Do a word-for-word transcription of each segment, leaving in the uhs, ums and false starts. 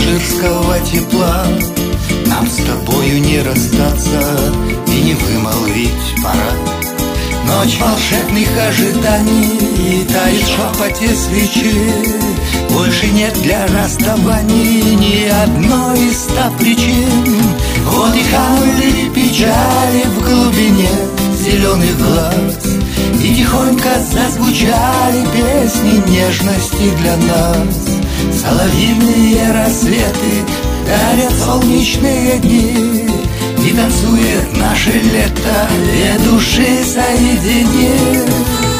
пассажирского тепла. Нам с тобою не расстаться и не вымолвить пора. Ночь волшебных ожиданий, и тает в шепоте свечи. Больше нет для расставаний ни одной из ста причин. Вот и камни печали в глубине зеленых глаз, и тихонько зазвучали песни нежности для нас. Соловьиные рассветы дарят солнечные дни, и танцует наше лето, две души соединив.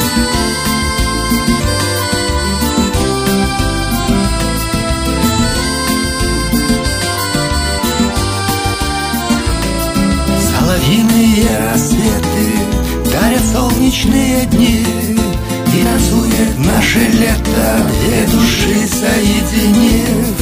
Соловьиные рассветы дарят солнечные дни, и танцует наше лето, две души соединив.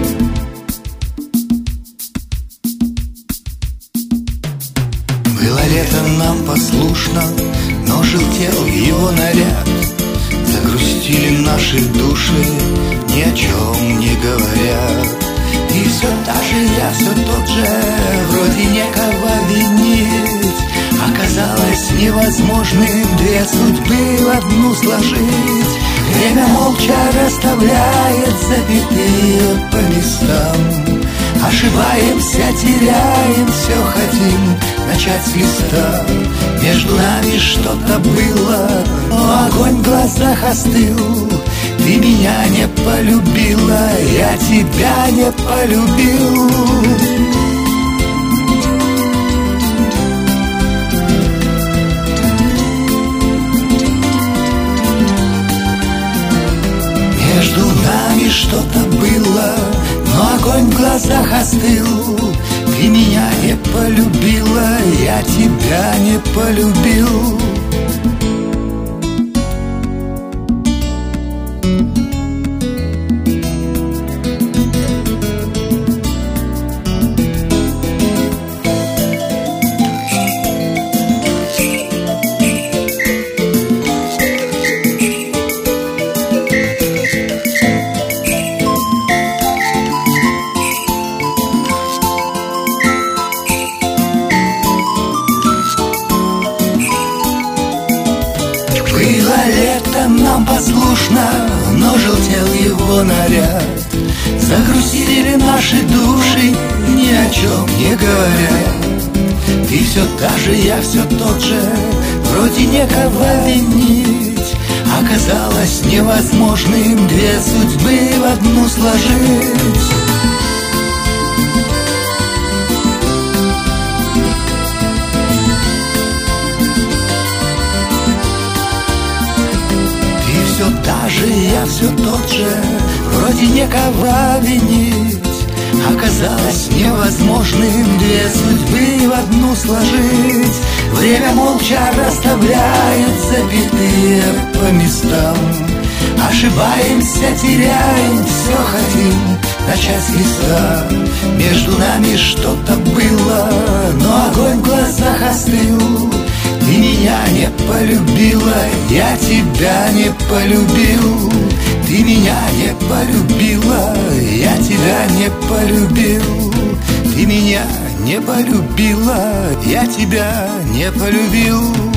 Было лето нам послушно, но желтел его наряд. Загрустили наши души, ни о чем не говорят. И все та же я, все тот же, вроде некого винить. Оказалось невозможным две судьбы в одну сложить. Время молча расставляет запятые по местам. Ошибаемся, теряем, все хотим начать с листа. Между нами что-то было, но огонь в глазах остыл. Ты меня не полюбила, я тебя не полюбил. Между нами что-то было, но огонь в глазах остыл. Ты меня не полюбила, я тебя не полюбил. Было лето нам послушно, но желтел его наряд. Загрузили наши души, ни о чем не говоря. Ты все та же, я все тот же, вроде некого винить. Оказалось невозможным две судьбы в одну сложить. Все та же, я все тот же, вроде некого винить. Оказалось невозможным две судьбы в одну сложить. Время молча расставляет запятые по местам. Ошибаемся, теряем, все хотим начать с листа. Между нами что-то было, но огонь в глазах остыл. Ты меня не полюбила, я тебя не полюбил. Ты меня не полюбила, я тебя не полюбил. Ты меня не полюбила, я тебя не полюбил.